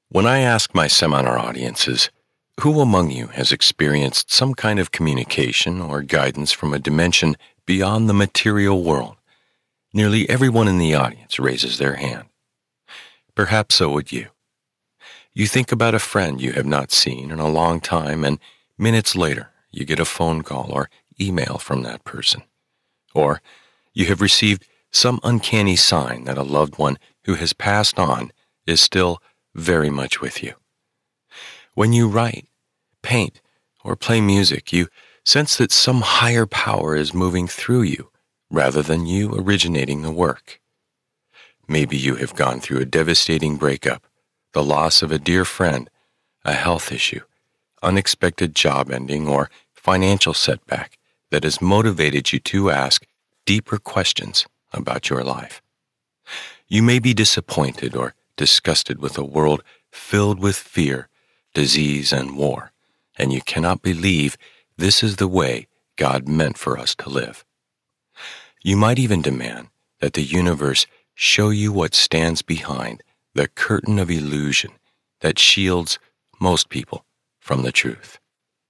When I ask my seminar audiences, who among you has experienced some kind of communication or guidance from a dimension beyond the material world? Nearly everyone in the audience raises their hand. Perhaps so would you. You think about a friend you have not seen in a long time, and minutes later you get a phone call or email from that person. Or you have received some uncanny sign that a loved one who has passed on is still very much with you. When you write, paint, or play music, you sense that some higher power is moving through you rather than you originating the work. Maybe you have gone through a devastating breakup, the loss of a dear friend, a health issue, unexpected job ending, or financial setback that has motivated you to ask deeper questions about your life. You may be disappointed or disgusted with a world filled with fear, disease, and war, and you cannot believe this is the way God meant for us to live. You might even demand that the universe show you what stands behind the curtain of illusion that shields most people from the truth.